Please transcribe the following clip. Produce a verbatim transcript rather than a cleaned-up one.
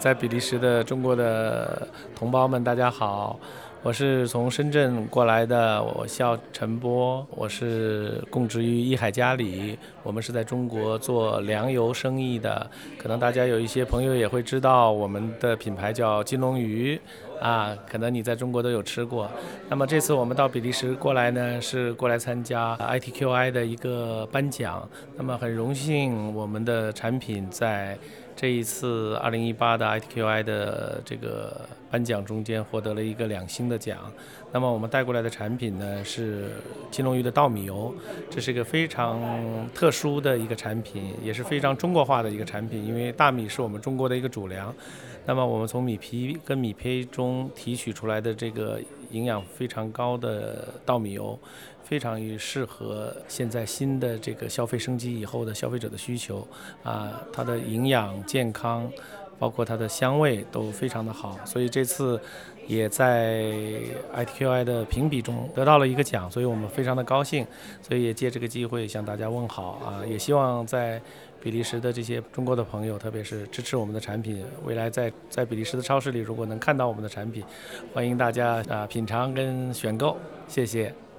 在比利时的中国的同胞们，大家好，我是从深圳过来的，我叫陈波，我是供职于益海嘉里，我们是在中国做粮油生意的，可能大家有一些朋友也会知道，我们的品牌叫金龙鱼，啊，可能你在中国都有吃过。那么这次我们到比利时过来呢，是过来参加 I T Q I 的一个颁奖，那么很荣幸我们的产品在这一次二零一八的 I T Q I 的这个颁奖中间获得了一个两星的奖。那么我们带过来的产品呢是金龙鱼的稻米油，这是一个非常特殊的一个产品，也是非常中国化的一个产品，因为大米是我们中国的一个主粮。那么我们从米皮跟米胚中提取出来的这个营养非常高的稻米油，非常适合现在新的这个消费升级以后的消费者的需求啊，它的营养健康，包括它的香味都非常的好，所以这次也在 I T Q I 的评比中得到了一个奖，所以我们非常的高兴，所以也借这个机会向大家问好啊，也希望在比利时的这些中国的朋友，特别是支持我们的产品，未来在在比利时的超市里如果能看到我们的产品，欢迎大家啊品尝跟选购，谢谢。